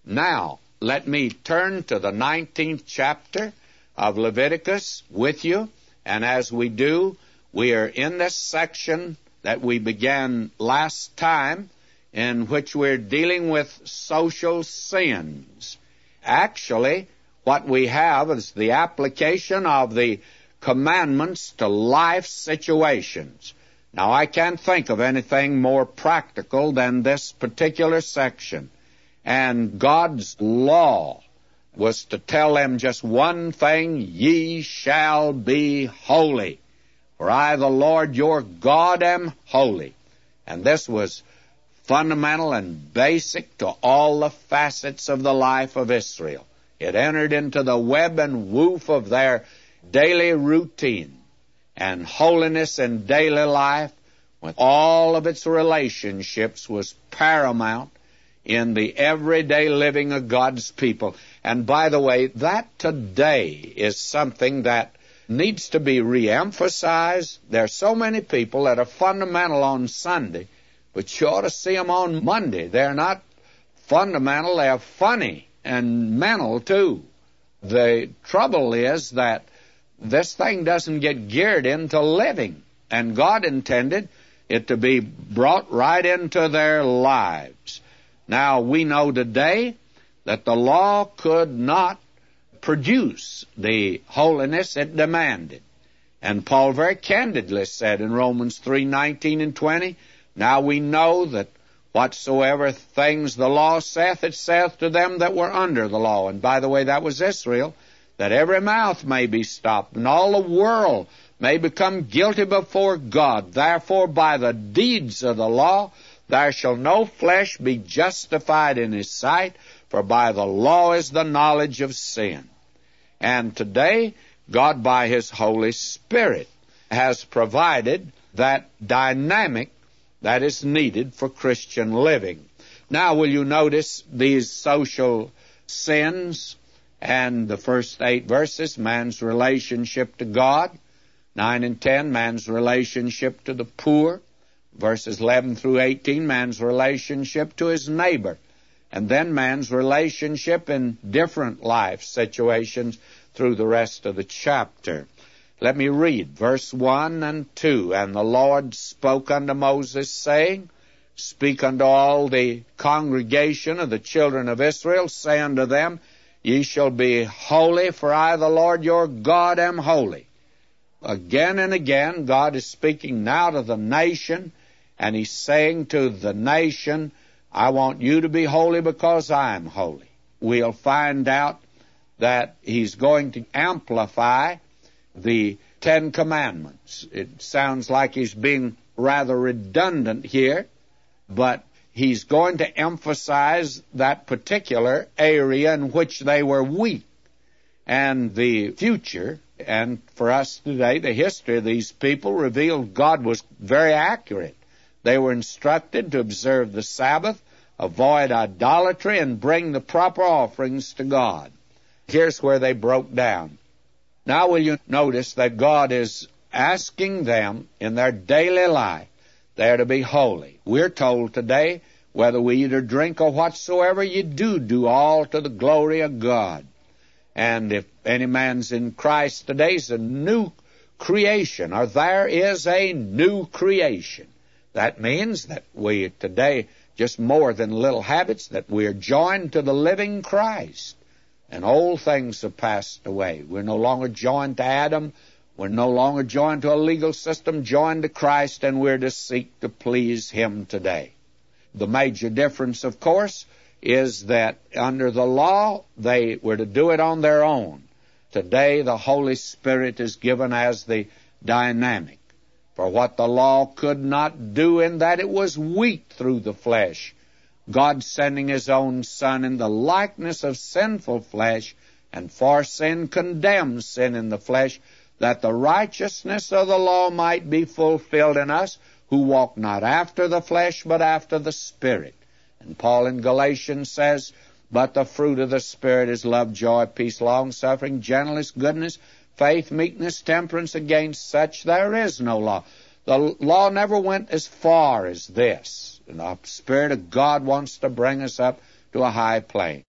Now, let me turn to the 19th chapter of Leviticus with you. And as we do, we are in this section that we began last time, in which we're dealing with social sins. Actually, what we have is the application of the commandments to life situations. Now, I can't think of anything more practical than this particular section. And God's law was to tell them just one thing: ye shall be holy, for I, the Lord your God, am holy. And this was fundamental and basic to all the facets of the life of Israel. It entered into the web and woof of their daily routine. And holiness in daily life, with all of its relationships, was paramount in the everyday living of God's people. And by the way, that today is something that needs to be reemphasized. There are so many people that are fundamental on Sunday, but you ought to see them on Monday. They're not fundamental, they're funny and mental too. The trouble is that this thing doesn't get geared into living, and God intended it to be brought right into their lives. Now, we know today that the law could not produce the holiness it demanded. And Paul very candidly said in Romans 3:19 and 20, now we know that whatsoever things the law saith, it saith to them that were under the law. And by the way, that was Israel, that every mouth may be stopped, and all the world may become guilty before God. Therefore, by the deeds of the law, there shall no flesh be justified in his sight, for by the law is the knowledge of sin. And today, God, by his Holy Spirit, has provided that dynamic that is needed for Christian living. Now, will you notice these social sins? And the first 8 verses, man's relationship to God. 9 and 10, man's relationship to the poor. Verses 11 through 18, man's relationship to his neighbor. And then man's relationship in different life situations through the rest of the chapter. Let me read verse 1 and 2. And the Lord spoke unto Moses, saying, speak unto all the congregation of the children of Israel, say unto them, ye shall be holy, for I, the Lord your God, am holy. Again and again, God is speaking now to the nation, and he's saying to the nation, I want you to be holy because I am holy. We'll find out that he's going to amplify the 10 Commandments. It sounds like he's being rather redundant here, but he's going to emphasize that particular area in which they were weak. And the future, and for us today, the history of these people revealed God was very accurate. They were instructed to observe the Sabbath, avoid idolatry, and bring the proper offerings to God. Here's where they broke down. Now will you notice that God is asking them in their daily life, they're to be holy. We're told today, whether we eat or drink or whatsoever you do, do all to the glory of God. And if any man's in Christ today, is a new creation, or there is a new creation. That means that we today, just more than little habits, that we are joined to the living Christ. And old things have passed away. We're no longer joined to Adam. We're no longer joined to a legal system, joined to Christ, and we're to seek to please him today. The major difference, of course, is that under the law, they were to do it on their own. Today, the Holy Spirit is given as the dynamic. For what the law could not do, in that it was weak through the flesh, God sending his own Son in the likeness of sinful flesh, and for sin condemned sin in the flesh, that the righteousness of the law might be fulfilled in us, who walk not after the flesh, but after the Spirit. And Paul in Galatians says, but the fruit of the Spirit is love, joy, peace, long-suffering, gentleness, goodness, faith, meekness, temperance. Against such there is no law. The law never went as far as this. And the Spirit of God wants to bring us up to a high plane.